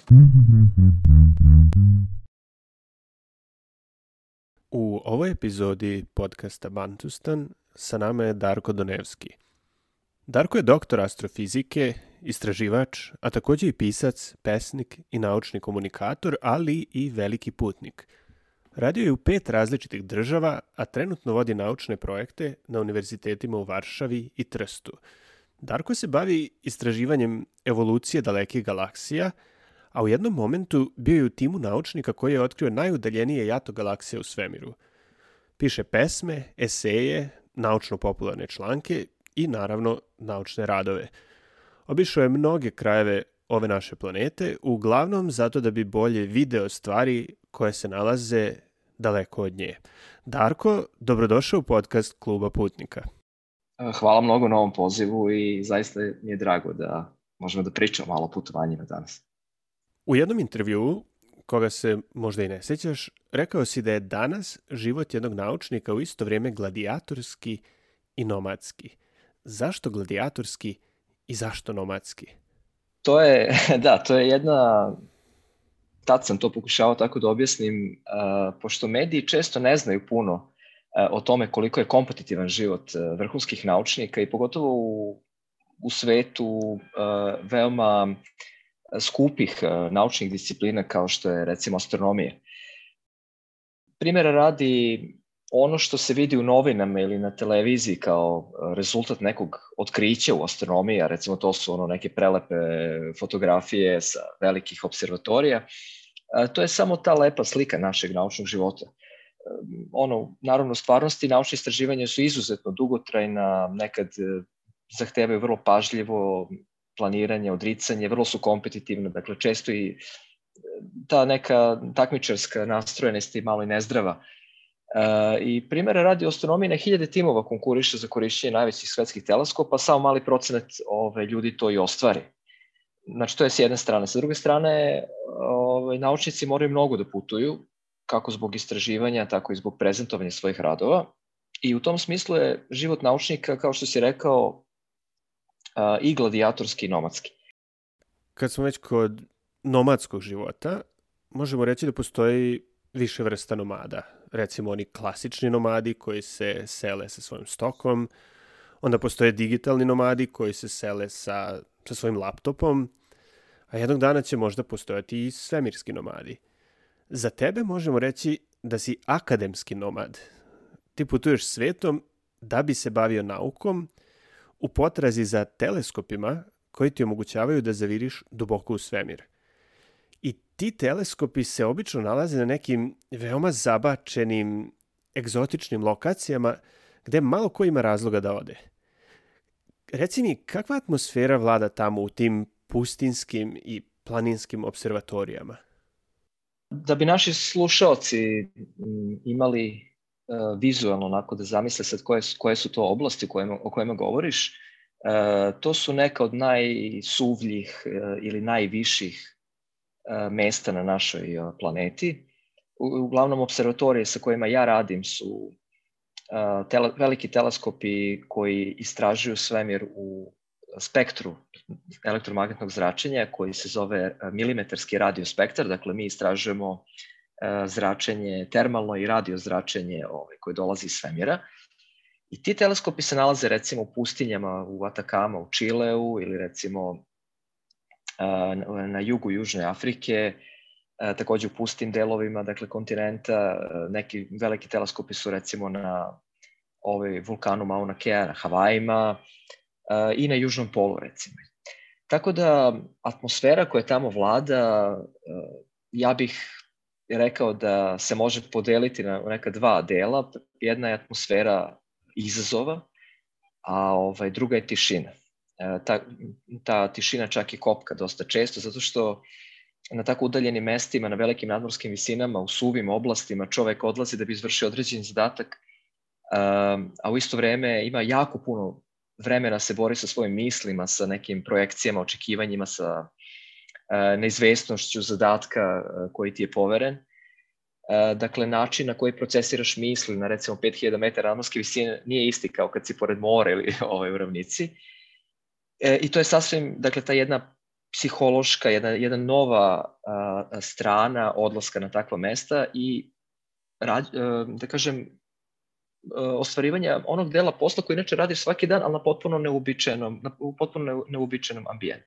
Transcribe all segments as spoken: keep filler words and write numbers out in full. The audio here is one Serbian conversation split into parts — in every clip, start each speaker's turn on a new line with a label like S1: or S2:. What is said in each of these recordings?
S1: U ovoj epizodi podcasta Bantustan sa nama je Darko Donevski. Darko je doktor astrofizike, istraživač, a također i pisac, pesnik i naučni komunikator, ali i veliki putnik. Radio je u pet različitih država, a trenutno vodi naučne projekte na univerzitetima u Varšavi i Trstu. Darko se bavi istraživanjem evolucije dalekih galaksija, a u jednom momentu bio je u timu naučnika koji je otkrio najudaljenije jato galaksije u svemiru. Piše pesme, eseje, naučno-popularne članke i naravno naučne radove. Obišao je mnoge krajeve ove naše planete, uglavnom zato da bi bolje video stvari koje se nalaze daleko od nje. Darko, dobrodošao u podcast Kluba putnika.
S2: Hvala mnogo na ovom pozivu i zaista mi je drago da možemo da pričamo malo o putovanjima danas.
S1: U jednom intervjuu, koga se možda i ne sjećaš, rekao si da je danas život jednog naučnika u isto vrijeme gladijatorski i nomadski. Zašto gladijatorski i zašto nomadski?
S2: To je, da, to je jedna, tad sam to pokušao tako da objasnim, uh, pošto mediji često ne znaju puno uh, o tome koliko je kompetitivan život uh, vrhunskih naučnika i pogotovo u, u svetu uh, veoma skupih uh, naučnih disciplina kao što je recimo astronomija. Primjera radi, ono što se vidi u novinama ili na televiziji kao rezultat nekog otkrića u astronomiji, a recimo to su ono neke prelepe fotografije sa velikih observatorija, to je samo ta lepa slika našeg naučnog života. Ono, naravno, u stvarnosti naučne istraživanja su izuzetno dugotrajna, nekad zahtevaju vrlo pažljivo planiranje, odricanje, vrlo su kompetitivne, dakle često i ta neka takmičarska nastrojenost je malo i nezdrava. Uh, I primjera radi o astronomiji, na hiljade timova konkuriše za korišćenje najvećih svetskih teleskopa, samo mali procenat ove, ljudi to i ostvari. Znači, to je s jedne strane. Sa druge strane, ove, naučnici moraju mnogo da putuju, kako zbog istraživanja, tako i zbog prezentovanja svojih radova. I u tom smislu je život naučnika, kao što si rekao, uh, i gladijatorski i nomadski.
S1: Kad smo već kod nomadskog života, možemo reći da postoji više vrsta nomada. Recimo oni klasični nomadi koji se sele sa svojim stokom, onda postoje digitalni nomadi koji se sele sa, sa svojim laptopom, a jednog dana će možda postojati i svemirski nomadi. Za tebe možemo reći da si akademski nomad. Ti putuješ svetom da bi se bavio naukom u potrazi za teleskopima koji ti omogućavaju da zaviriš duboko u svemir. I ti teleskopi se obično nalaze na nekim veoma zabačenim, egzotičnim lokacijama gde malo ko ima razloga da ode. Reci mi, kakva atmosfera vlada tamo u tim pustinskim i planinskim observatorijama?
S2: Da bi naši slušaoci imali uh, vizualno onako da zamisle sad koje su, koje su to oblasti kojima, o kojima govoriš, uh, to su neka od najsuvljih uh, ili najviših mesta na našoj planeti. Uglavnom, observatorije sa kojima ja radim su tele, veliki teleskopi koji istražuju svemir u spektru elektromagnetnog zračenja koji se zove milimetarski radiospektar. Dakle, mi istražujemo zračenje, termalno i radio zračenje ovaj, koje dolazi iz svemira. I ti teleskopi se nalaze recimo u pustinjama u Atakama u Čileu ili recimo na jugu Južne Afrike, također u pustim delovima, dakle, kontinenta. Neki veliki teleskopi su recimo na ovaj vulkanu Mauna Kea na Havajima i na Južnom polu, recimo. Tako da atmosfera koja tamo vlada, ja bih rekao da se može podeliti na neka dva dela. Jedna je atmosfera izazova, a ovaj, druga je tišina. Ta, ta tišina čak i kopka dosta često, zato što na tako udaljenim mestima, na velikim nadmorskim visinama, u suvim oblastima čovek odlazi da bi izvršio određeni zadatak, a u isto vreme ima jako puno vremena se bori sa svojim mislima, sa nekim projekcijama, očekivanjima, sa neizvesnošću zadatka koji ti je poveren. Dakle, način na koji procesiraš misli na recimo pet hiljada metara nadmorske visine nije isti kao kad si pored mora ili ovaj, u ravnici. E, I to je sasvim, dakle, ta jedna psihološka, jedna, jedna nova a, strana odlaska na takva mesta i rad, a, da kažem, ostvarivanja onog dela posla koji inače radiš svaki dan, ali na potpuno neuobičajenom, na potpuno neuobičajenom ambijentu.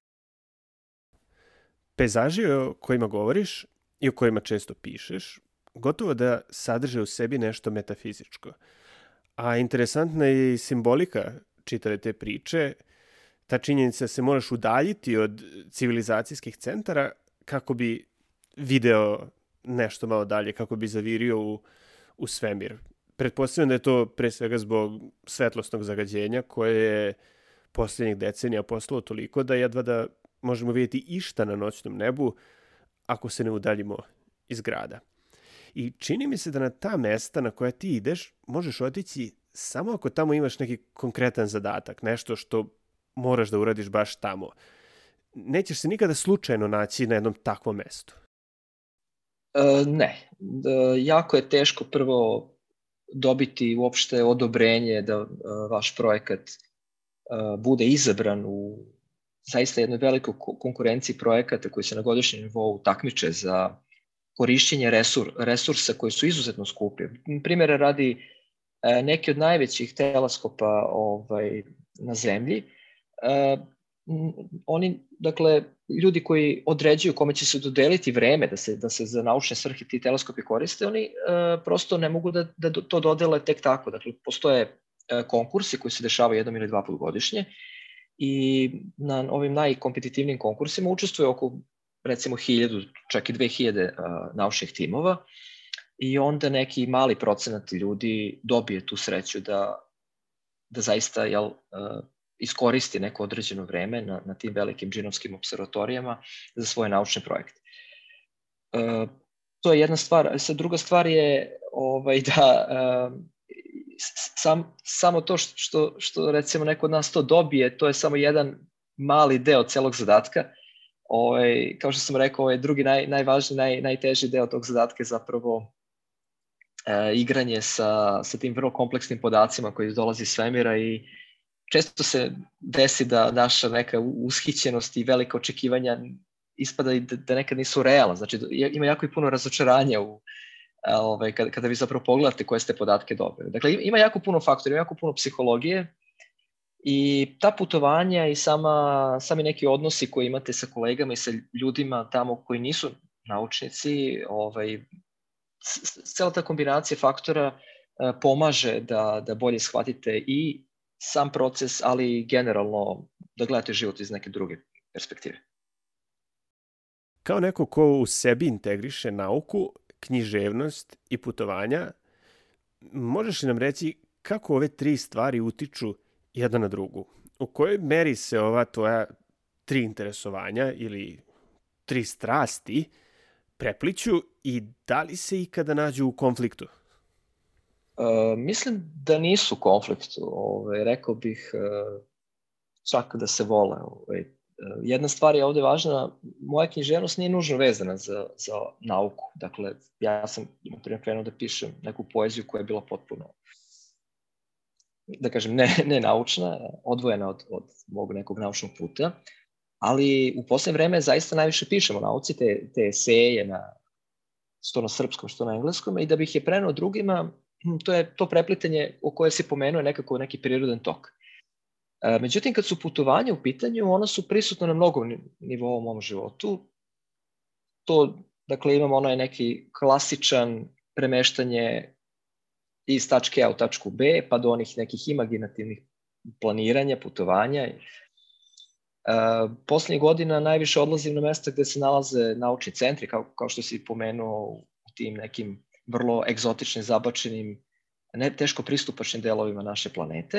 S1: Pejzaži o kojima govoriš i o kojima često pišeš, gotovo da sadrže u sebi nešto metafizičko. A interesantna je i simbolika čitave te priče. Ta činjenica se moraš udaljiti od civilizacijskih centara kako bi video nešto malo dalje, kako bi zavirio u, u svemir. Pretpostavljam da je to pre svega zbog svetlosnog zagađenja koje je posljednjih decenija postalo toliko da jedva da možemo vidjeti išta na noćnom nebu ako se ne udaljimo iz grada. I čini mi se da na ta mesta na koja ti ideš možeš otići samo ako tamo imaš neki konkretan zadatak, nešto što moraš da uradiš baš tamo. Nećeš se nikada slučajno naći na jednom takvom mestu.
S2: E, ne. E, jako je teško prvo dobiti uopšte odobrenje da e, vaš projekat e, bude izabran u zaista jednoj velikoj konkurenciji projekata koji se na godišnjem nivou takmiče za korišćenje resur, resursa koji su izuzetno skupi. Primjera radi, neki od najvećih teleskopa ovaj, na zemlji, oni, dakle, ljudi koji određuju kome će se dodeliti vreme da se, da se za naučne svrhe ti teleskopi koriste, oni prosto ne mogu da, da to dodele tek tako. Dakle, postoje konkursi koji se dešavaju jednom ili dva put godišnje i na ovim najkompetitivnim konkursima učestvuje oko recimo hiljadu, čak i dve hiljade uh, naučnih timova i onda neki mali procenat ljudi dobije tu sreću da, da zaista jel, uh, iskoristi neko određeno vreme na, na tim velikim džinovskim observatorijama za svoje naučne projekte. Uh, to je jedna stvar. Sad druga stvar je ovaj, da uh, sam, samo to što, što, što recimo neko od nas to dobije, to je samo jedan mali deo celog zadatka. Ovaj, kao što sam rekao, ovaj drugi naj, najvažniji, naj, najteži deo tog zadatka je zapravo e, igranje sa, sa tim vrlo kompleksnim podacima koji dolazi iz svemira i često se desi da naša neka ushićenost i velika očekivanja ispada i da, da nekad nisu realna. Znači, ima jako i puno razočaranja u, ovaj, kada, kada vi zapravo pogledate koje ste podatke dobili. Dakle, ima jako puno faktora, ima jako puno psihologije. I ta putovanja i sama, sami neki odnosi koji imate sa kolegama i sa ljudima tamo koji nisu naučnici, ovaj, cela ta kombinacija faktora uh, pomaže da, da bolje shvatite i sam proces, ali i generalno da gledate život iz neke druge perspektive.
S1: Kao neko ko u sebi integriše nauku, književnost i putovanja, možeš li nam reći kako ove tri stvari utiču jedna na drugu? U kojoj meri se ova tvoja tri interesovanja ili tri strasti prepliću i da li se ikada nađu u konfliktu?
S2: Uh, mislim da nisu u konfliktu. Ove, rekao bih uh, čak da se vole. Ove. Uh, jedna stvar je ovde važna. Moja književnost nije nužno vezana za, za nauku. Dakle, ja sam krenuo da pišem neku poeziju koja je bila potpuno, da kažem, ne, ne naučna, odvojena od, od mog nekog naučnog puta, ali u poslednje vreme zaista najviše pišemo o nauci, te, te eseje na, što na srpskom, što na engleskom, i da bih je preneo drugima, to je to preplitanje o koje se pomenuo nekako neki prirodan tok. E, međutim, kad su putovanja u pitanju, ona su prisutna na mnogo nivou u mom životu. To, dakle, imamo onaj neki klasičan premeštanje iz tačke A u tačku B, pa do onih nekih imaginativnih planiranja, putovanja. Uh, poslednjih godina najviše odlazim na mesta gde se nalaze naučni centri, kao, kao što si pomenuo, u tim nekim vrlo egzotičnim, zabačenim, ne teško pristupačnim delovima naše planete.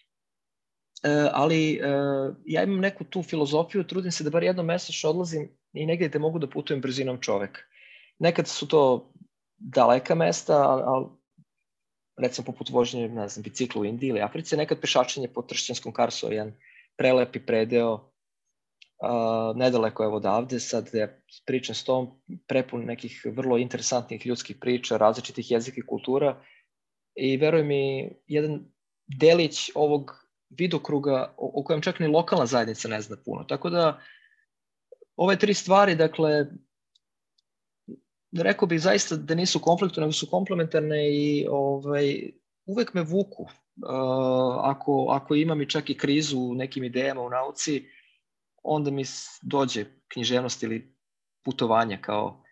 S2: Uh, ali uh, ja imam neku tu filozofiju, trudim se da bar jednom mesečno odlazim i negdje gde mogu da putujem brzinom čoveka. Nekad su to daleka mesta, ali, ali recimo poput vožnje, ne znam, biciklu u Indiji ili Africi, nekad pešačenje po Tršćanskom Karsu, jedan prelepi predeo, uh, nedaleko je odavde, sad ja pričam s tom, prepun nekih vrlo interesantnih ljudskih priča, različitih jezika i kultura, i veruj mi, jedan delić ovog vidokruga o, o kojem čak ni lokalna zajednica ne zna puno. Tako da ove tri stvari, dakle, rekao bih zaista da nisu konfliktu, nego su komplementarne i ovaj, uvek me vuku. Uh, ako, ako imam i čak i krizu u nekim idejama u nauci, onda mi dođe književnost ili putovanje kao,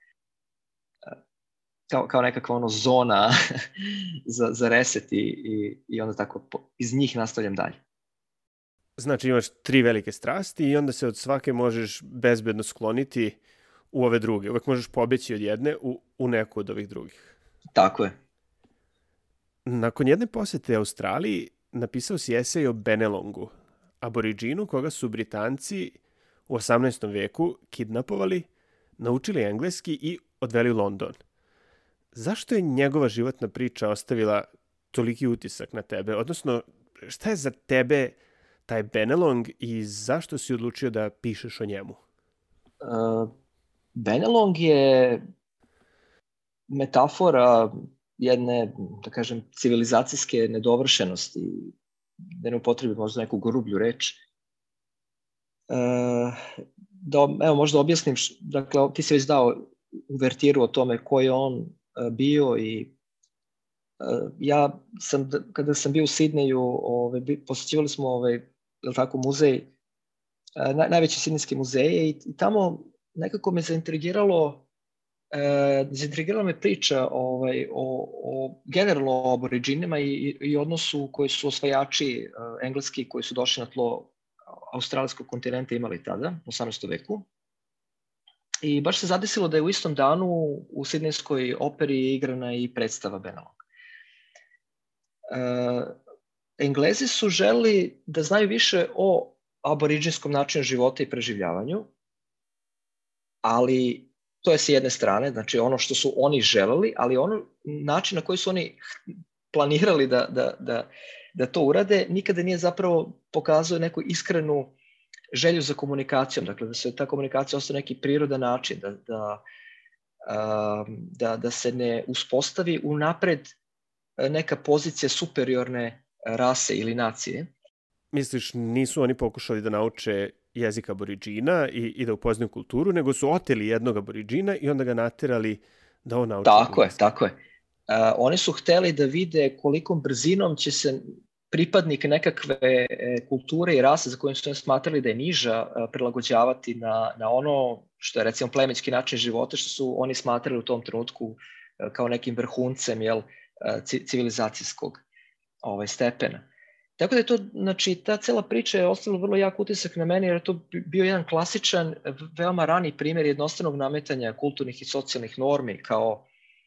S2: kao, kao nekakva ono zona za, za reset i, i, i onda tako iz njih nastavljam dalje.
S1: Znači imaš tri velike strasti i onda se od svake možeš bezbedno skloniti u ove druge. Uvek možeš pobeći od jedne u, u neku od ovih drugih.
S2: Tako je.
S1: Nakon jedne posete Australiji napisao si esej o Benelongu, aboriđinu koga su Britanci u osamnaestom veku kidnapovali, naučili engleski i odveli u London. Zašto je njegova životna priča ostavila toliki utisak na tebe? Odnosno, šta je za tebe taj Benelong i zašto si odlučio da pišeš o njemu?
S2: Uh, Benelong je metafora jedne, da kažem, civilizacijske nedovršenosti, da ne upotrebi možda neku grublju reč. Uh, da, evo, možda objasnim, dakle, ti si već dao uvertiru o tome ko je on uh, bio i uh, ja sam, kada sam bio u Sidneju, ovaj, posjećivali smo ovaj, jel tako, muzej, uh, naj, najveći sidnejski muzeje i, i tamo nekako me zaintrigiralo E, zaintrigirala me priča ovaj, o, o generalno o aboriđinima i, i odnosu koji su osvajači uh, engleski koji su došli na tlo australijskog kontinenta imali tada, u osamnaestom veku. I baš se zadesilo da je u istom danu u sidnejskoj operi igrana i predstava Benelong. Uh, Englezi su želeli da znaju više o aboriđinskom načinu života i preživljavanju, ali to je s jedne strane, znači ono što su oni želeli, ali ono način na koji su oni planirali da, da, da, da to urade, nikada nije zapravo pokazao neku iskrenu želju za komunikacijom, dakle da se ta komunikacija ostane neki prirodan način, da, da, da, da se ne uspostavi unapred neka pozicija superiorne rase ili nacije.
S1: Misliš, nisu oni pokušali da nauče jezik aboriđina i, i da upoznaju kulturu, nego su oteli jednog aboriđina i onda ga naterali da on nauči.
S2: Tako je, tako je. Uh, oni su hteli da vide kolikom brzinom će se pripadnik nekakve e, kulture i rase za kojim su smatrali da je niža uh, prilagođavati na, na ono što je recimo plemićki način života, što su oni smatrali u tom trenutku uh, kao nekim vrhuncem jel, uh, civilizacijskog ovaj, stepena. Tako da je to, znači, ta cela priča je ostavila vrlo jak utisak na meni, jer je to bio jedan klasičan, veoma rani primjer jednostavnog nametanja kulturnih i socijalnih normi, kao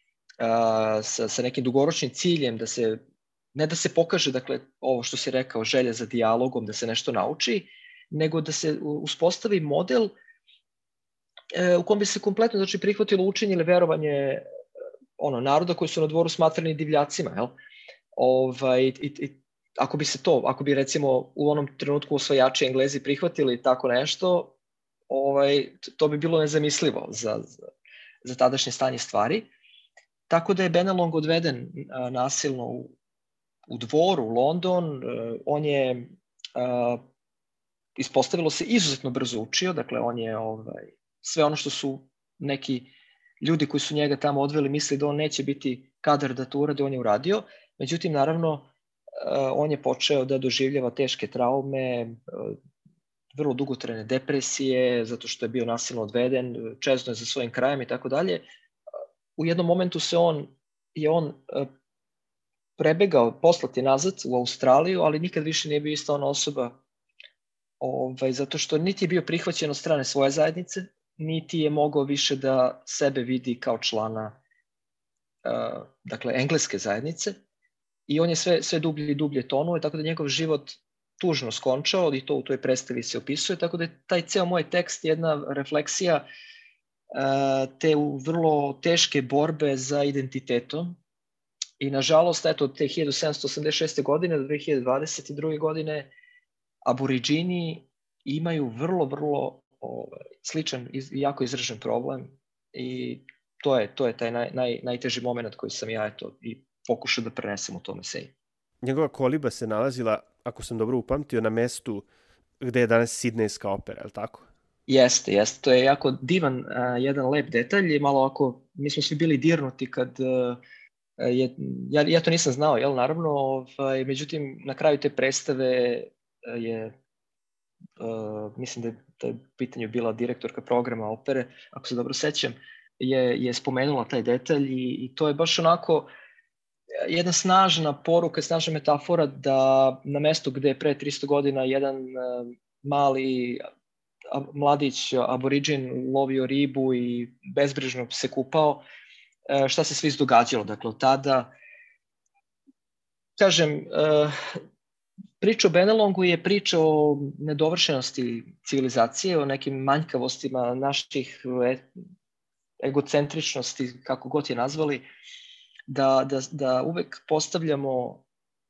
S2: a, sa, sa nekim dugoročnim ciljem, da se, ne da se pokaže, dakle, ovo što si rekao, želja za dijalogom, da se nešto nauči, nego da se uspostavi model e, u kom bi se kompletno, znači, prihvatilo učenje ili verovanje ono, naroda koji su na dvoru smatrani divljacima, jel? Ovaj, i, i, Ako bi se to, ako bi recimo u onom trenutku osvajači Englezi prihvatili tako nešto, ovaj, to bi bilo nezamislivo za, za, za tadašnje stanje stvari. Tako da je Benelong odveden a, nasilno u, u dvor, u London. A, on je, a, ispostavilo se, izuzetno brzo učio, dakle on je ovaj, sve ono što su neki ljudi koji su njega tamo odveli misli da on neće biti kadar da to uradi, on je uradio. Međutim, naravno, Uh, on je počeo da doživljava teške traume, uh, vrlo dugotrajne depresije, zato što je bio nasilno odveden, čezno je za svojim krajem i tako dalje. U jednom momentu se on, je on uh, prebegao, poslati nazad u Australiju, ali nikad više nije bio ista ona osoba, ovaj, zato što niti je bio prihvaćen od strane svoje zajednice, niti je mogao više da sebe vidi kao člana uh, dakle, engleske zajednice. I on je sve, sve dublje i dublje tonuo, tako da njegov život tužno skončao i to u toj predstavi se opisuje, tako da je taj ceo moj tekst jedna refleksija uh, te u vrlo teške borbe za identitetom. I nažalost, eto, od te hiljadu sedamsto osamdeset šeste. godine do dve hiljade dvadeset druge. godine aboriđini imaju vrlo, vrlo ovaj, sličan i jako izražen problem i to je, to je taj naj, naj, najteži moment koji sam ja eto i pokušao da prenesem u tome eseju.
S1: Njegova koliba se nalazila, ako sam dobro upamtio, na mestu gde je danas Sidnejska opera, je li tako?
S2: Jeste, jeste. To je jako divan, uh, jedan lep detalj i malo ako, mi smo svi bili dirnuti kad uh, je, ja, ja to nisam znao, jel, naravno, ovaj, međutim, na kraju te predstave je, uh, mislim da je, da je pitanju bila direktorka programa opere, ako se dobro sećam, je, je spomenula taj detalj i, i to je baš onako jedna snažna poruka, snažna metafora da na mestu gde je pre tristo godina jedan uh, mali mladić, aboriđin, lovio ribu i bezbrižno se kupao, šta se sve izdogađalo. Dakle, od tada, kažem, priča o Benelongu je priča o nedovršenosti civilizacije, o nekim manjkavostima naših egocentričnosti, kako god je nazvali, da, da, da uvek postavljamo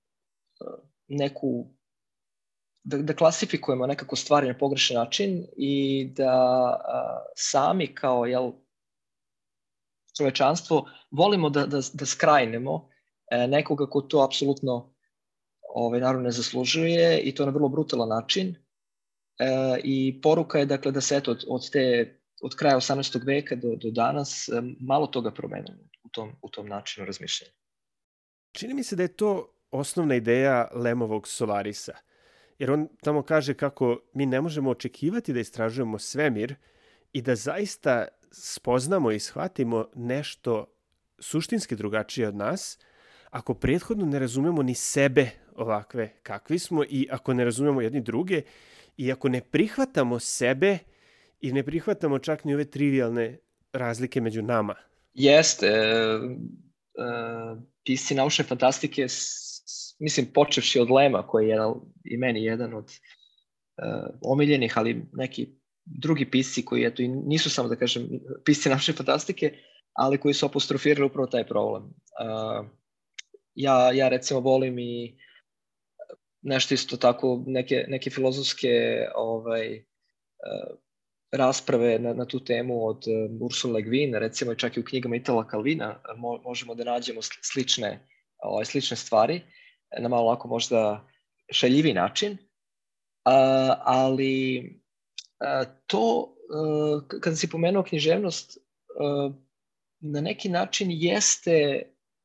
S2: neku Da, da klasifikujemo nekako stvari na pogrešan način i da a, sami kao jel, čovečanstvo volimo da, da, da skrajnemo e, nekoga ko to apsolutno ovaj, naravno ne zaslužuje i to na vrlo brutalan način. E, I poruka je dakle da se eto, od, od, te, od kraja osamnaestog veka do, do danas e, malo toga promenilo u tom, u tom načinu razmišljanja.
S1: Čini mi se da je to osnovna ideja Lemovog Solarisa. Jer on tamo kaže kako mi ne možemo očekivati da istražujemo svemir i da zaista spoznamo i shvatimo nešto suštinski drugačije od nas, ako prethodno ne razumemo ni sebe ovakve kakvi smo i ako ne razumemo jedni druge i ako ne prihvatamo sebe i ne prihvatamo čak ni ove trivialne razlike među nama.
S2: Jeste. E, pisci naučne fantastike, mislim, počevši od Lema, koji je jedan, i meni jedan od uh, omiljenih, ali neki drugi pisci koji eto, i nisu samo, da kažem, pisci naučne fantastike, ali koji su apostrofirali upravo taj problem. Uh, ja, ja recimo volim i nešto isto tako, neke, neke filozofske ovaj, uh, rasprave na, na tu temu od uh, Ursula Le Guin, recimo čak i u knjigama Itala Calvina mo, možemo da nađemo slične, ovaj, slične stvari na malo lako možda šaljivi način, uh, ali uh, to, uh, kada si pomenuo književnost, uh, na neki način jeste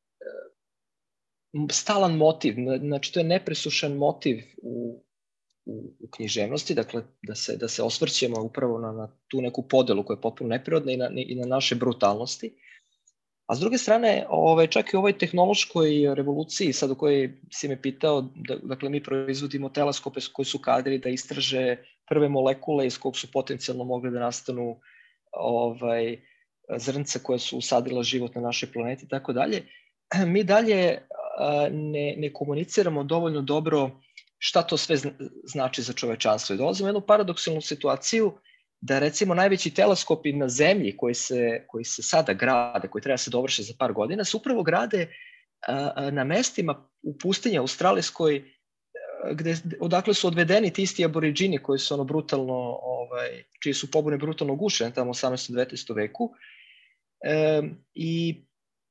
S2: uh, stalan motiv, znači to je nepresušan motiv u, u, u književnosti, dakle da se, da se osvrćemo upravo na, na tu neku podelu koja je potpuno neprirodna i na, i na naše brutalnosti. A s druge strane, ovaj, čak i u ovoj tehnološkoj revoluciji, sad u kojoj si me pitao, da, dakle mi proizvodimo teleskope koji su kadri da istraže prve molekule iz kog su potencijalno mogli da nastanu ovaj, zrnce koje su usadila život na našoj planeti i tako dalje. Mi dalje ne, ne komuniciramo dovoljno dobro šta to sve znači za čovečanstvo. I dolazimo u jednu paradoksalnu situaciju da recimo najveći teleskopi na zemlji koji se, koji se sada grade, koji treba se dovrše za par godina, se upravo grade a, na mestima u pustinji australijskoj gde, odakle su odvedeni ti isti aboriđini koji su ono brutalno, ovaj, čije su pobune brutalno gušene tamo u osamnaestom devenaestom veku. E, I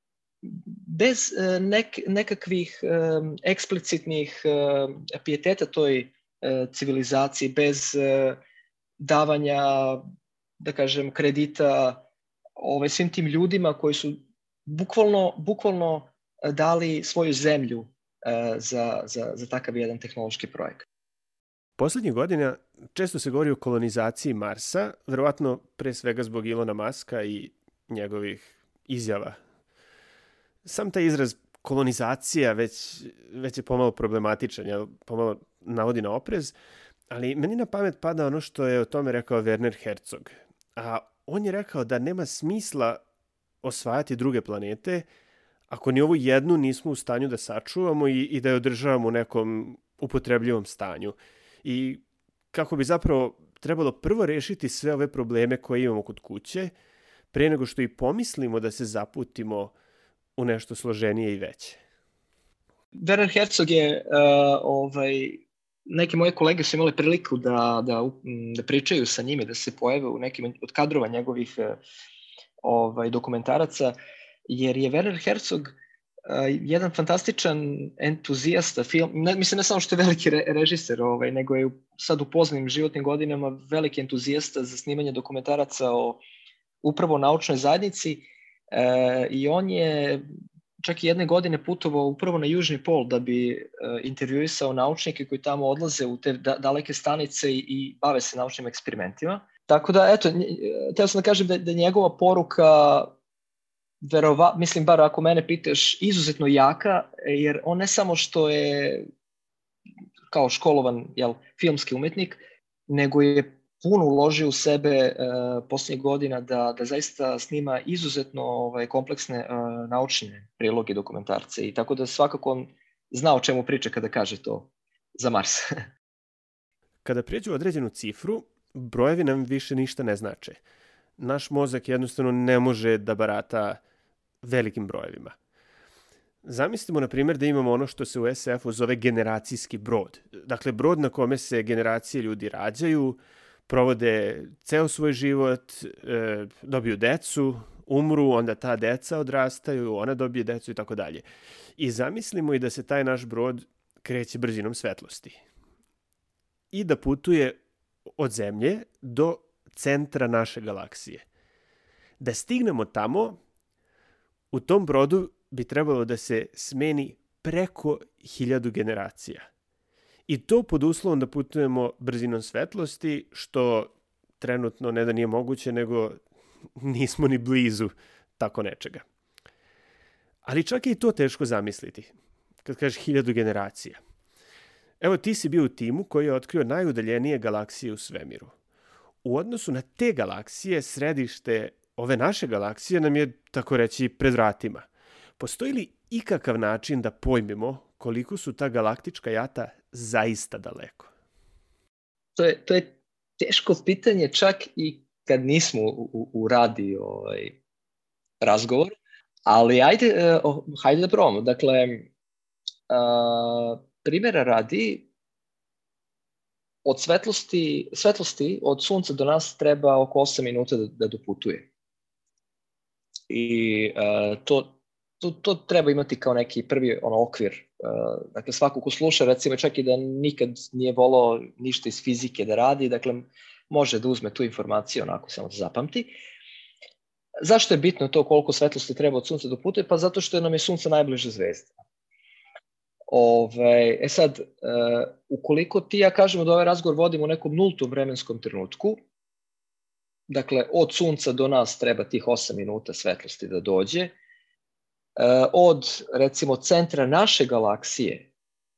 S2: bez nek, nekakvih um, eksplicitnih um, pijeteta toj uh, civilizaciji, bez uh, davanja, da kažem, kredita ovaj, svim tim ljudima koji su bukvalno, bukvalno dali svoju zemlju uh, za, za, za takav jedan tehnološki projekat.
S1: Poslednjih godina često se govori o kolonizaciji Marsa, verovatno pre svega zbog Ilona Maska i njegovih izjava. Sam taj izraz kolonizacija već, već je pomalo problematičan, jel? Pomalo navodi na oprez, ali meni na pamet pada ono što je o tome rekao Werner Herzog. A on je rekao da nema smisla osvajati druge planete ako ni ovu jednu nismo u stanju da sačuvamo i, i da je održavamo u nekom upotrebljivom stanju. I kako bi zapravo trebalo prvo rešiti sve ove probleme koje imamo kod kuće, pre nego što i pomislimo da se zaputimo u nešto složenije i veće.
S2: Werner Herzog je, uh, ovaj, neke moje kolege su imali priliku da, da, da pričaju sa njime, da se pojave u nekim od kadrova njegovih uh, ovaj, dokumentaraca, jer je Werner Herzog jedan fantastičan entuzijasta film, ne, mislim ne samo što je veliki re, režiser, ovaj, nego je sad u poznim životnim godinama veliki entuzijasta za snimanje dokumentaraca o upravo naučnoj zajednici e, i on je čak i jedne godine putovao upravo na Južni pol da bi e, intervjuisao naučnike koji tamo odlaze u te da, daleke stanice i, i bave se naučnim eksperimentima. Tako da, eto, htio sam da kažem da, da njegova poruka, verova, mislim, bar ako mene pitaš, izuzetno jaka, jer on ne samo što je kao školovan, jel, filmski umetnik, nego je puno uložio u sebe uh, posljednjih godina da, da zaista snima izuzetno ovaj, kompleksne uh, naučne priloge, dokumentarce, i tako da svakako on zna o čemu priča kada kaže to za Mars.
S1: Kada prijeđu određenu cifru, brojevi nam više ništa ne znače. Naš mozak jednostavno ne može da barata velikim brojevima. Zamislimo, na primjer, da imamo ono što se u es ef u zove generacijski brod. Dakle, brod na kome se generacije ljudi rađaju, provode ceo svoj život, e, dobiju decu, umru, onda ta deca odrastaju, ona dobije decu i tako dalje. I zamislimo i da se taj naš brod kreće brzinom svetlosti i da putuje od Zemlje do centra naše galaksije. Da stignemo tamo, u tom brodu bi trebalo da se smeni preko hiljadu generacija. I to pod uslovom da putujemo brzinom svetlosti, što trenutno ne da nije moguće, nego nismo ni blizu tako nečega. Ali čak je i to teško zamisliti, kad kažeš hiljadu generacija. Evo, ti si bio u timu koji je otkrio najudaljenije galaksije u svemiru. U odnosu na te galaksije, središte ove naše galaksije nam je, tako reći, pred vratima. Postoji li ikakav način da pojmimo koliko su ta galaktička jata zaista daleko?
S2: To je, to je teško pitanje čak i kad nismo u, u, u radi ovaj, razgovor, ali ajde, uh, hajde da probamo. Dakle, uh, primjera radi, od svetlosti, svetlosti od sunca do nas treba oko osam minuta da, da doputuje. I uh, to To, to treba imati kao neki prvi ono, okvir. Uh, dakle, svako ko sluša, recimo čak i da nikad nije volao ništa iz fizike da radi, dakle, može da uzme tu informaciju, onako samo da zapamti. Zašto je bitno to koliko svetlosti treba od sunca do putuje? Pa zato što nam je sunce najbliža zvezda. Ove, e sad, uh, ukoliko ti ja kažemo da ovaj razgovor vodimo u nekom nultom vremenskom trenutku, dakle, od sunca do nas treba tih osam minuta svetlosti da dođe, od, recimo, centra naše galaksije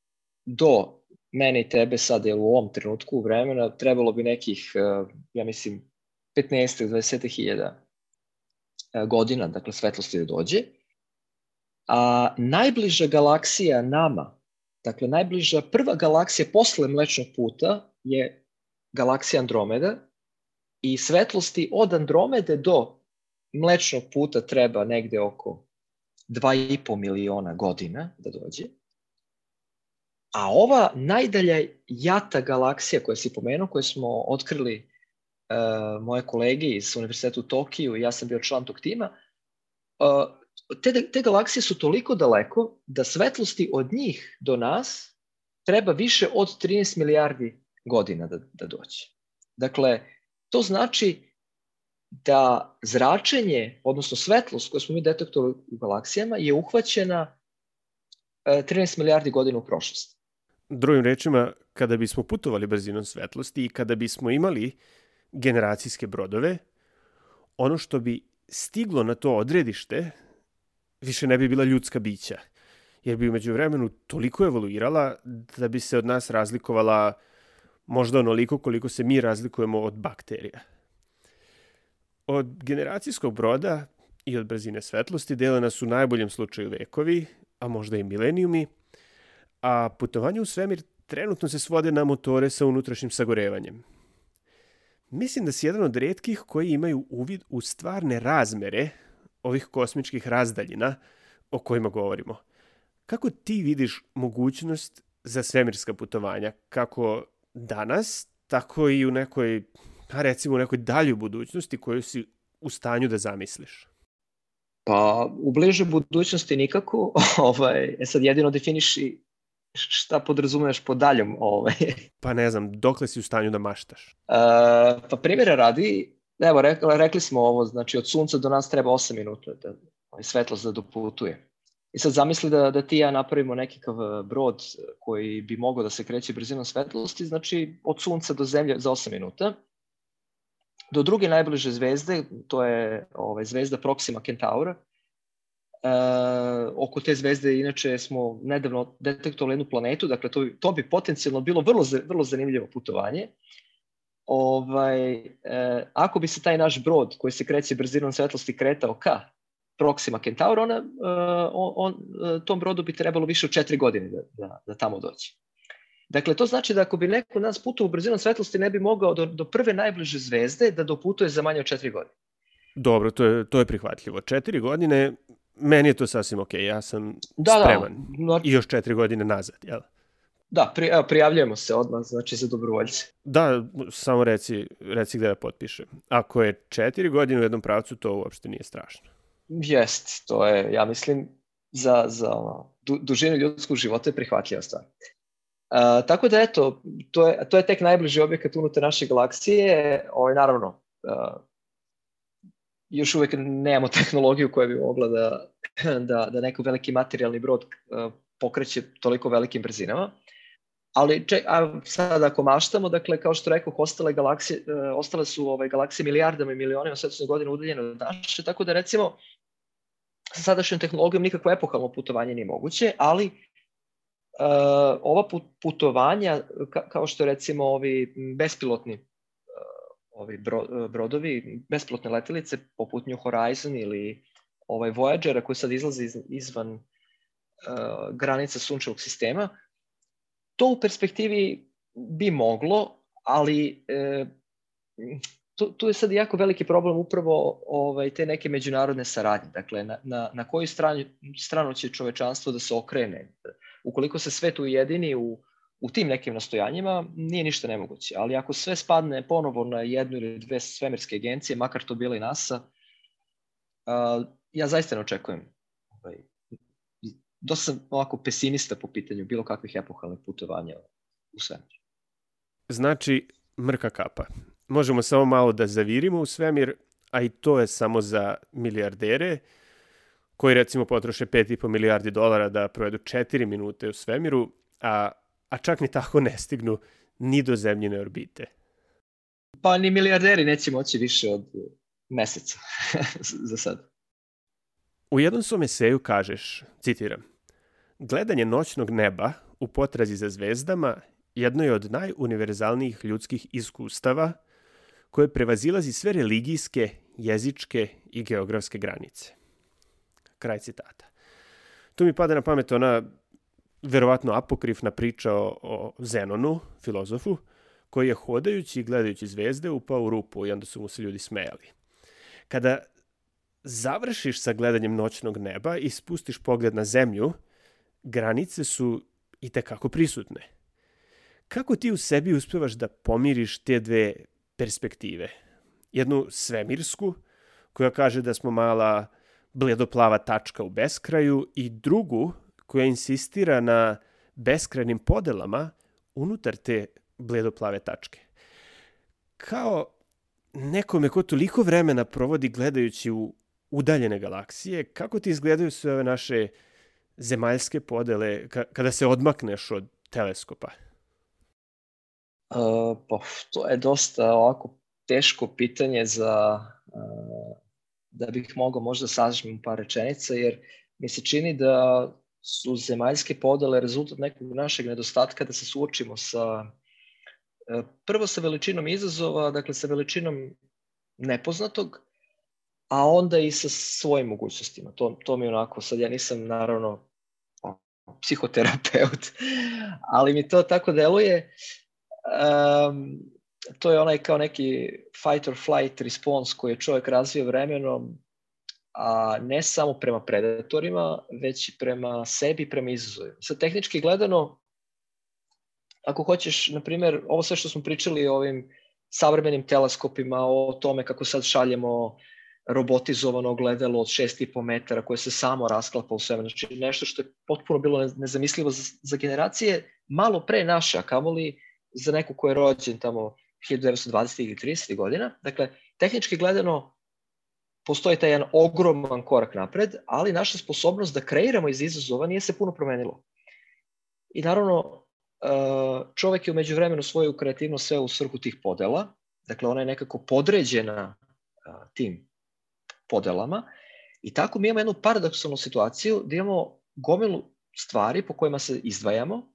S2: do mene i tebe sad, je u ovom trenutku vremena, trebalo bi nekih, ja mislim, petnaest do dvadeset hiljada godina, dakle, svetlosti da dođe. A najbliža galaksija nama, dakle, najbliža prva galaksija posle Mlečnog puta je galaksija Andromeda i svetlosti od Andromede do Mlečnog puta treba negde oko dva i po miliona godina da dođe. A ova najdalja jata galaksija koju si pomenuo, koju smo otkrili uh, moje kolege iz Univerziteta u Tokiju, ja sam bio član tog tima, uh, te, te galaksije su toliko daleko da svetlosti od njih do nas treba više od trinaest milijardi godina da, da dođe. Dakle, to znači da zračenje, odnosno svetlost koju smo mi detektovali u galaksijama je uhvaćena trinaest milijardi godina u prošlosti.
S1: Drugim rečima, kada bismo putovali brzinom svetlosti i kada bismo imali generacijske brodove, ono što bi stiglo na to odredište više ne bi bila ljudska bića, jer bi umeđu vremenu toliko evoluirala da bi se od nas razlikovala možda onoliko koliko se mi razlikujemo od bakterija. Od generacijskog broda i od brzine svetlosti dele nas u najboljem slučaju vekovi, a možda i milenijumi, a putovanje u svemir trenutno se svode na motore sa unutrašnjim sagorevanjem. Mislim da si jedan od retkih koji imaju uvid u stvarne razmere ovih kosmičkih razdaljina o kojima govorimo. Kako ti vidiš mogućnost za svemirska putovanja, kako danas, tako i u nekoj, pa recimo u nekoj daljoj budućnosti koju si u stanju da zamisliš?
S2: Pa u bližoj budućnosti nikako. ovaj, e sad jedino definiši šta podrazumeš pod daljom. Ovaj.
S1: Pa ne znam, dokle si u stanju da maštaš?
S2: Uh, pa primjera radi, evo, rekli, rekli smo ovo, znači od sunca do nas treba osam minuta da ovaj, svetlost da doputuje. I sad zamisli da, da ti ja napravimo nekakav brod koji bi mogao da se kreće brzinom svetlosti, znači od sunca do zemlje za osam minuta. Do druge najbliže zvezde, to je ovaj, zvezda Proxima Centaura. E, oko te zvezde inače smo nedavno detektovali jednu planetu, dakle to, to bi potencijalno bilo vrlo, vrlo zanimljivo putovanje. Ovaj, e, ako bi se taj naš brod koji se kreće brzinom svetlosti kretao ka Proxima Centaura, ona, on, on, tom brodu bi trebalo više od četiri godine da, da, da tamo dođe. Dakle, to znači da ako bi neko od nas putovao brzinom svetlosti, ne bi mogao do, do prve najbliže zvezde da doputuje za manje od četiri godine.
S1: Dobro, to je, to je prihvatljivo. Četiri godine, meni je to sasvim ok, ja sam
S2: da,
S1: spreman.
S2: Da, no,
S1: i još četiri godine nazad, jel?
S2: Da, pri, evo, prijavljujemo se odmah, znači za dobrovoljce.
S1: Da, samo reci, reci gde da potpišem. Ako je četiri godine u jednom pravcu, to uopšte nije strašno.
S2: Jest, to je, ja mislim, za, za du, dužinu ljudskog života je prihvatljiva stvar. Uh, tako da, eto, to je, to je tek najbliži objekat unutar naše galaksije. Ovo, naravno, uh, još uvijek nemamo tehnologiju koja bi mogla da, da, da neko veliki materijalni brod uh, pokreće toliko velikim brzinama. Ali ček, a sad ako maštamo, dakle, kao što rekao, ostale galaksije, uh, ostale su ove galaksije milijardama i milionima svetlosnih godina udaljene od naše, tako da recimo sa sadašnjom tehnologijom nikakvo epohalno putovanje nije moguće, ali uh, ova putovanja, ka, kao što recimo ovi bespilotni uh, ovi bro, brodovi, bespilotne letelice poput New Horizon ili ovaj Voyagera koji sad izlazi iz, izvan uh, granica sunčevog sistema, to u perspektivi bi moglo, ali e, tu, tu je sad jako veliki problem upravo ovaj, te neke međunarodne saradnje. Dakle, na, na, na koju stranu, stranu će čovečanstvo da se okrene. Ukoliko se svet ujedini u, u tim nekim nastojanjima, nije ništa nemoguće. Ali ako sve spadne ponovo na jednu ili dve svemirske agencije, makar to bila i NASA, a, ja zaista ne očekujem ovaj, dosta sam ovako pesimista po pitanju bilo kakvih epohalnih putovanja u svemir.
S1: Znači, mrka kapa. Možemo samo malo da zavirimo u svemir, a i to je samo za milijardere, koji recimo potroše pet i po milijardi dolara da provedu četiri minute u svemiru, a, a čak ni tako ne stignu ni do zemljine orbite.
S2: Pa ni milijarderi neće moći više od meseca za sad.
S1: U jednom svom eseju kažeš, citiram, gledanje noćnog neba u potrazi za zvezdama jedno je od najuniverzalnijih ljudskih iskustava koje prevazilazi sve religijske, jezičke i geografske granice. Kraj citata. Tu mi pada na pamet ona verovatno apokrifna priča o, o Zenonu, filozofu, koji je hodajući i gledajući zvezde upao u rupu i onda su mu se ljudi smejali. Kada završiš sa gledanjem noćnog neba i spustiš pogled na zemlju, granice su itekako prisutne. Kako ti u sebi uspevaš da pomiriš te dve perspektive? Jednu svemirsku, koja kaže da smo mala bledoplava tačka u beskraju, i drugu koja insistira na beskrajnim podelama unutar te bledoplave tačke. Kao nekome ko toliko vremena provodi gledajući u udaljene galaksije, kako ti izgledaju sve ove naše zemaljske podele ka- kada se odmakneš od teleskopa?
S2: Uh, pa, to je dosta ovako teško pitanje za uh, da bih mogao možda sažmem par rečenica, jer mi se čini da su zemaljske podele rezultat nekog našeg nedostatka da se suočimo sa uh, prvo sa veličinom izazova, dakle sa veličinom nepoznatog, a onda i sa svojim mogućnostima. To, to mi onako, sad ja nisam naravno psihoterapeut, ali mi to tako deluje. Um, to je onaj kao neki fight or flight response koji je čovjek razvio vremenom, a ne samo prema predatorima, već i prema sebi, prema izazovima. Sad, tehnički gledano, ako hoćeš, na primjer, ovo sve što smo pričali o ovim savremenim teleskopima, o tome kako sad šaljemo robotizovano ogledalo od šest i po metara koje se samo rasklapa u svemir. Znači nešto što je potpuno bilo nezamislivo za, za generacije malo pre naše, a kamoli za neku ko je rođen tamo hiljadu devetsto dvadesetih ili tridesetih godina. Dakle, tehnički gledano postoji taj jedan ogroman korak napred, ali naša sposobnost da kreiramo iz izazova nije se puno promenilo. I naravno, čovek je u međuvremenu svoju kreativnost sve u svrhu tih podela. Dakle, ona je nekako podređena tim podelama. I tako mi imamo jednu paradoksalnu situaciju da imamo gomilu stvari po kojima se izdvajamo,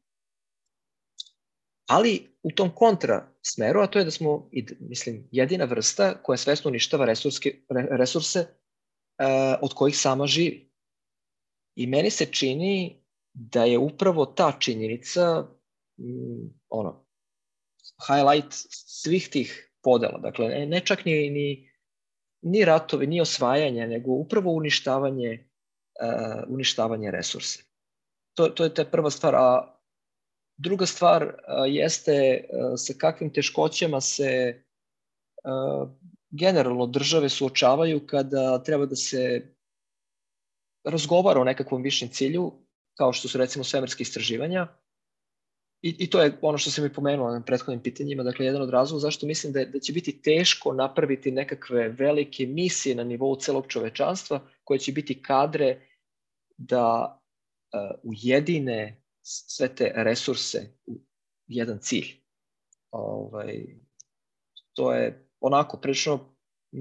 S2: ali u tom kontra smeru, a to je da smo, mislim, jedina vrsta koja svesno uništava resurske, resurse uh, od kojih sama živi. I meni se čini da je upravo ta činjenica mm, ono, highlight svih tih podela. Dakle, ne, ne čak ni, ni, ni ratovi, ni osvajanje, nego upravo uništavanje, uh, uništavanje resursa. To, to je ta prva stvar, a druga stvar uh, jeste uh, sa kakvim teškoćama se uh, generalno države suočavaju kada treba da se razgovara o nekakvom višem cilju, kao što su recimo svemirske istraživanja. I, I to je ono što sam i pomenuo na prethodnim pitanjima. Dakle, jedan od razloga zašto mislim da, je, da će biti teško napraviti nekakve velike misije na nivou celog čovečanstva koje će biti kadre da uh, ujedine sve te resurse u jedan cilj. Ovaj, to je onako prilično,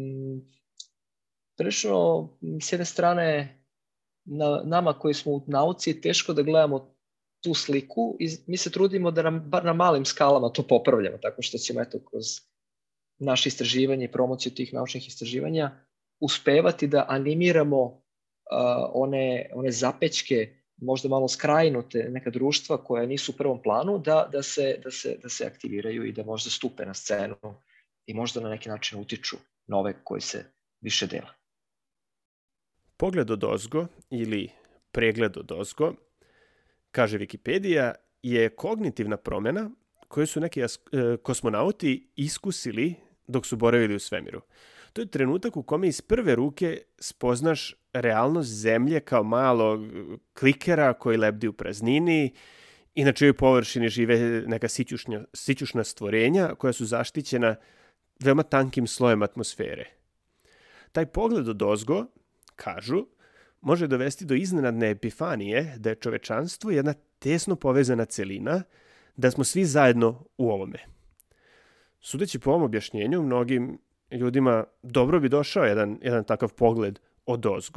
S2: prilično s jedne strane na, nama koji smo u nauci teško da gledamo tu sliku i mi se trudimo da nam bar na malim skalama to popravljamo, tako što ćemo eto kroz naše istraživanje i promociju tih naučnih istraživanja uspevati da animiramo uh, one, one zapećke, možda malo skrajnute neka društva koja nisu u prvom planu, da, da, se, da, se, da se aktiviraju i da možda stupe na scenu i možda na neki način utiču nove koji se više dele.
S1: Pogled odozgo ili pregled odozgo, kaže Wikipedija, je kognitivna promjena koju su neki kosmonauti iskusili dok su boravili u svemiru. To je trenutak u kome iz prve ruke spoznaš realnost Zemlje kao malog klikera koji lebdi u praznini i na čijoj površini žive neka sićušnja, sićušna stvorenja koja su zaštićena veoma tankim slojem atmosfere. Taj pogled odozgo, kažu, može dovesti do iznenadne epifanije da je čovečanstvo jedna tesno povezana celina, da smo svi zajedno u ovome. Sudeći po ovom objašnjenju, mnogim ljudima dobro bi došao jedan, jedan takav pogled odozgo.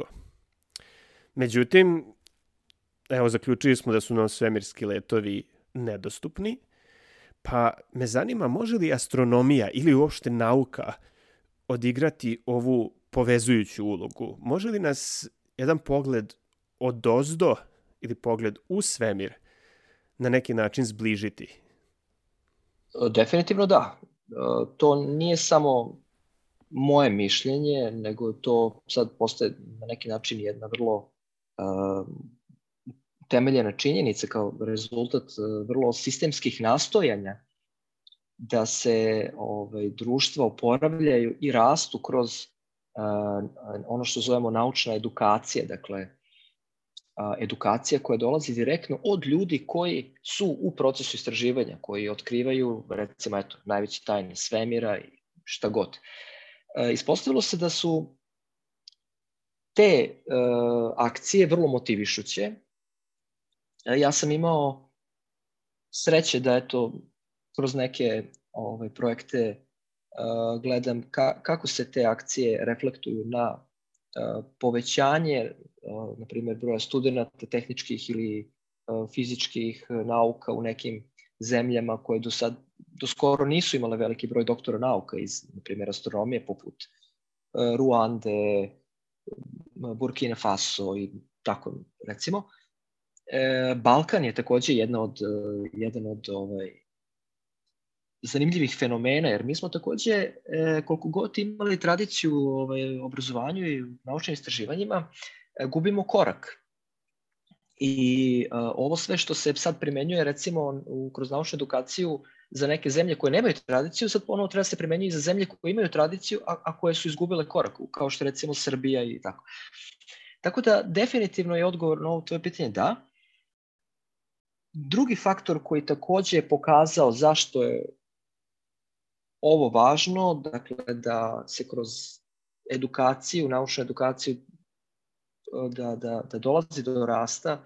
S1: Međutim, evo, zaključili smo da su nam svemirski letovi nedostupni, pa me zanima može li astronomija ili uopšte nauka odigrati ovu povezujuću ulogu? Može li nas jedan pogled odozdo ili pogled u svemir na neki način zbližiti?
S2: Definitivno da. To nije samo moje mišljenje, nego to sad postaje na neki način jedna vrlo uh, temeljena činjenica kao rezultat uh, vrlo sistemskih nastojanja da se ovaj, društva oporavljaju i rastu kroz uh, ono što zovemo naučna edukacija, dakle uh, edukacija koja dolazi direktno od ljudi koji su u procesu istraživanja, koji otkrivaju recimo eto, najveće tajne svemira i šta god. Ispostavilo se da su te uh, akcije vrlo motivišuće. Ja sam imao sreće da eto, kroz neke ovaj, projekte uh, gledam ka, kako se te akcije reflektuju na uh, povećanje, uh, na primjer, broja studenata tehničkih ili uh, fizičkih nauka u nekim zemljama koje do sad do skoro nisu imale veliki broj doktora nauka iz, na primjer, astronomije, poput uh, Ruande, Burkina Faso i tako, recimo. E, Balkan je takođe jedna od, uh, jedan od ovaj, zanimljivih fenomena, jer mi smo takođe, e, koliko god imali tradiciju u ovaj, obrazovanju i naučnim istraživanjima, e, gubimo korak. I uh, ovo sve što se sad primenjuje, recimo, u, kroz naučnu edukaciju, za neke zemlje koje nemaju tradiciju, sad ponovo treba se primenjiti za zemlje koje imaju tradiciju, a, a koje su izgubile korak, kao što recimo Srbija i tako. Tako da definitivno je odgovor na ovo tvoje pitanje da. Drugi faktor koji također je pokazao zašto je ovo važno, dakle da se kroz edukaciju, naučnu edukaciju, da, da, da dolazi do rasta,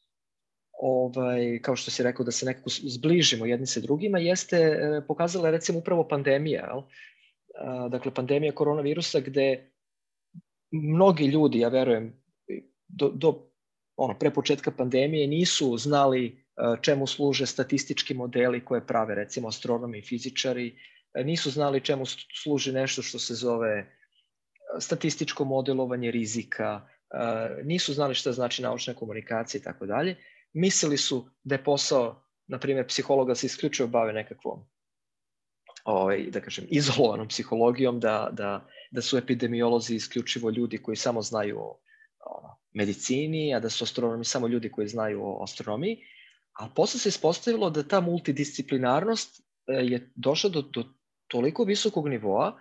S2: ovaj, kao što si rekao, da se nekako zbližimo jedni sa drugima, jeste pokazala recimo upravo pandemija. Jel? Dakle, pandemija koronavirusa gde mnogi ljudi, ja verujem, do, do ono, pre početka pandemije nisu znali čemu služe statistički modeli koje prave recimo astronomi i fizičari, nisu znali čemu služi nešto što se zove statističko modelovanje rizika, nisu znali šta znači naučna komunikacija i tako dalje. Mislili su da je posao, na primjer, psihologa se isključivo bave nekakvom ovaj, da kažem, izolovanom psihologijom, da, da, da su epidemiolozi isključivo ljudi koji samo znaju o ono, medicini, a da su astronomi samo ljudi koji znaju o astronomiji. A posle se ispostavilo da ta multidisciplinarnost je došla do, do toliko visokog nivoa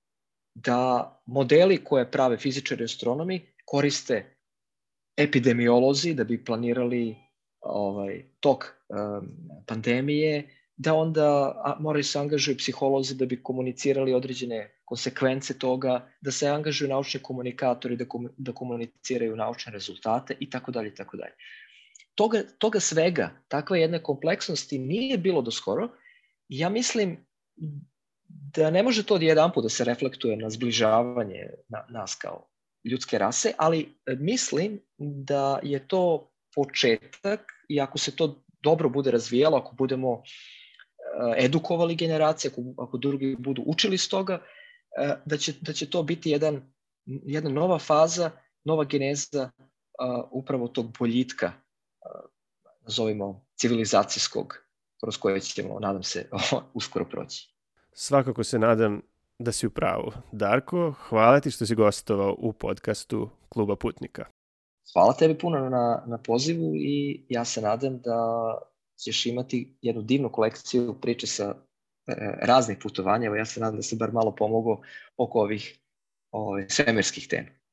S2: da modeli koje prave fizičari i astronomi koriste epidemiolozi da bi planirali ovaj, tok um, pandemije, da onda a, moraju se angažuju psiholozi da bi komunicirali određene konsekvence toga, da se angažuju naučni komunikatori da, kom, da komuniciraju naučne rezultate i tako dalje i tako dalje. Toga, toga svega, takve jedne kompleksnosti nije bilo do skoro. Ja mislim da ne može to jedan put da se reflektuje na zbližavanje na, nas kao ljudske rase, ali mislim da je to početak i ako se to dobro bude razvijalo, ako budemo edukovali generacije, ako, ako drugi budu učili s toga, da će, da će to biti jedan, jedna nova faza, nova geneza uh, upravo tog boljitka, uh, nazovimo civilizacijskog, kroz koje ćemo, nadam se, uskoro proći.
S1: Svakako se nadam da si u pravu. Darko, hvala ti što si gostovao u podcastu Kluba putnika.
S2: Hvala tebi puno na, na pozivu i ja se nadam da ćeš imati jednu divnu kolekciju priče sa e, raznih putovanja. Evo, ja se nadam da se bar malo pomogao oko ovih, ovih svemirskih tema.